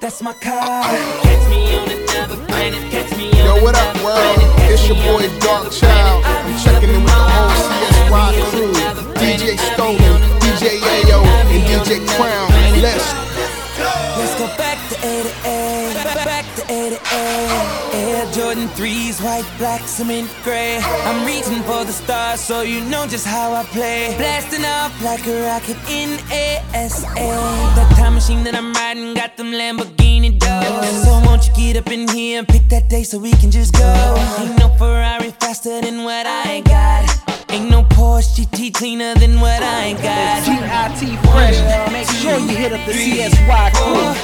that's my car. Catch me on another planet, catch me on Yo, what up, world? It's your boy Dark Child. I'm checking in with the whole CSY crew. DJ Stolen, DJ Ayo, and DJ Crown. Let's go back to 88, back to 88. Air Jordan 3s, white, black, cement gray. I'm reaching for the stars, so you know just how I play. Blasting off like a rocket in ASA. That time machine that I'm riding got them Lamborghini doors. So won't you get up in here and pick that day so we can just go. Ain't no Ferrari faster than what I got. Ain't no Porsche GT cleaner than what I got. GIT Fresh, make sure you hit up the CSY crew.